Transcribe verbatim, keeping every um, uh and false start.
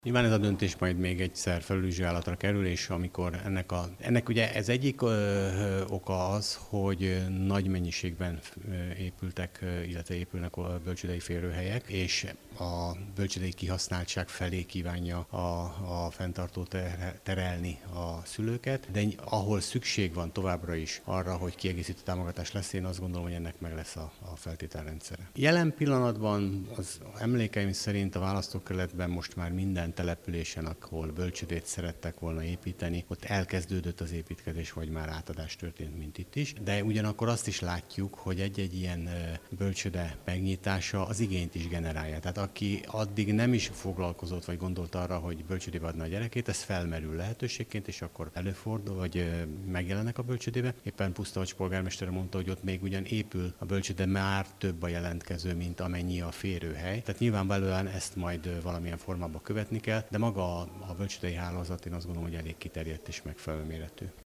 Nyilván ez a döntés majd még egyszer felülvizsgálatra kerül, és amikor ennek a, ennek ugye ez egyik ö, ö, oka az, hogy nagy mennyiségben épültek, illetve épülnek a bölcsődei férőhelyek, és a bölcsődei kihasználtság felé kívánja a, a fenntartó ter, terelni a szülőket, de ahol szükség van továbbra is arra, hogy kiegészítő támogatás lesz, én azt gondolom, hogy ennek meg lesz a, a feltételrendszere. Jelen pillanatban az emlékeim szerint a választókerületben most már minden településen, ahol bölcsődét szerettek volna építeni, ott elkezdődött az építkezés, vagy már átadás történt, mint itt is. De ugyanakkor azt is látjuk, hogy egy-egy ilyen bölcsőde megnyitása az igényt is generálja. Tehát aki addig nem is foglalkozott, vagy gondolt arra, hogy bölcsődébe adna a gyerekét, ez felmerül lehetőségként, és akkor előfordul, vagy megjelennek a bölcsődébe. Éppen Pusztavacs polgármester mondta, hogy ott még ugyan épül a bölcsőde, már több a jelentkező, mint amennyi a férőhely. Tehát nyilvánvalóan ezt majd valamilyen formában követni kell, de maga a bölcsődei hálózat, én azt gondolom, hogy elég kiterjedt és megfelelő méretű.